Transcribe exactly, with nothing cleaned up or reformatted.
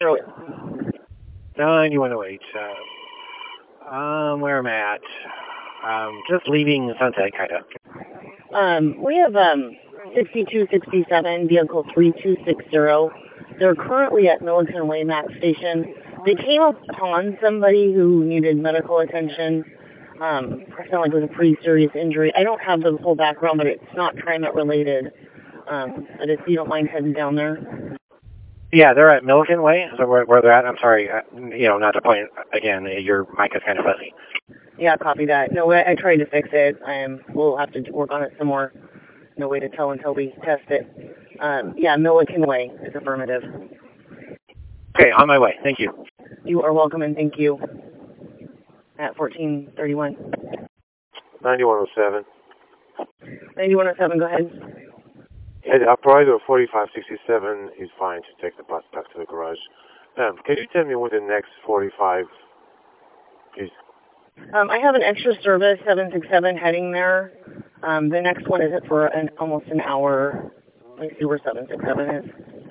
oh eight. ninety-one oh eight. Uh, um, where I'm at. Um, just leaving Sunset, kind of. Um, we have um, sixty-two sixty-seven, vehicle three two six zero. They're currently at Milliken Way Map Station. They came upon somebody who needed medical attention. Um, it sounded like it was a pretty serious injury. I don't have the full background, but it's not TriMet related. Um, but if you don't mind heading down there. Yeah, they're at Milliken Way. So where, where they're at, I'm sorry, uh, you know, not to point, again, your mic is kind of fuzzy. Yeah, copy that. No, I, I tried to fix it. Um, we'll have to work on it some more. No way to tell until we test it. Um, yeah, Milliken Way is affirmative. Okay, on my way. Thank you. You are welcome, and thank you. At fourteen thirty-one. ninety-one oh seven. ninety-one oh seven, go ahead. Yeah, the operator forty-five sixty-seven is fine to take the bus back to the garage. Um, can you tell me when the next forty-five is? Um, I have an extra service, seven six seven, heading there. Um, the next one isn't for an, almost an hour. Let me see where seven six seven is.